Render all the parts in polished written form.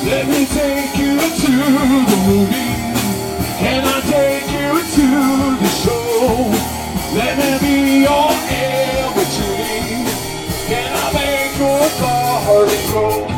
Let me take you to the movies. Can I take you to the show? Let me be your everything. Can I make your heart grow?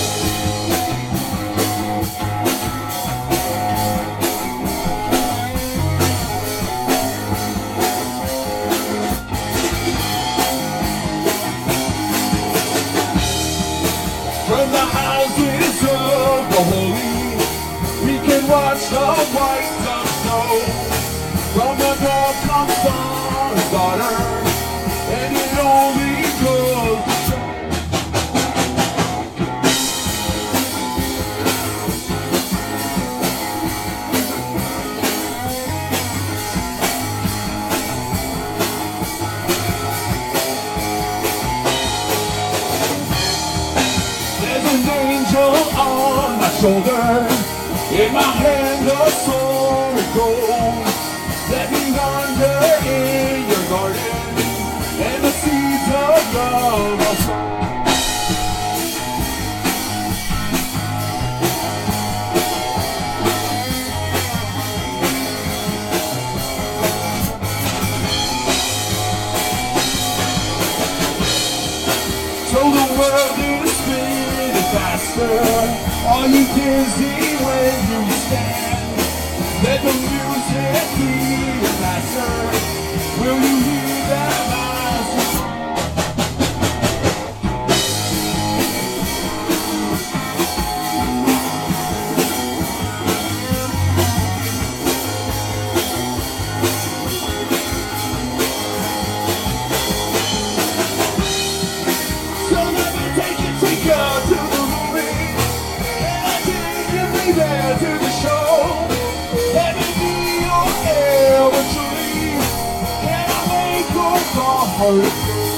From the houses of the holy, we can watch the white dove snow. From the north comes Son's daughter, and it only goes to show. There's an angel on my shoulder, in my hand a sword of gold. Let me wander in your garden, and the seeds of love I'll sow. So the world is spinning faster. Are you dizzy when you stand? Let the music be your master. Will you hear that master song? So let me take you to the movie. Can I take you there to the show? Let me be your every dream. Can I make your heart grow?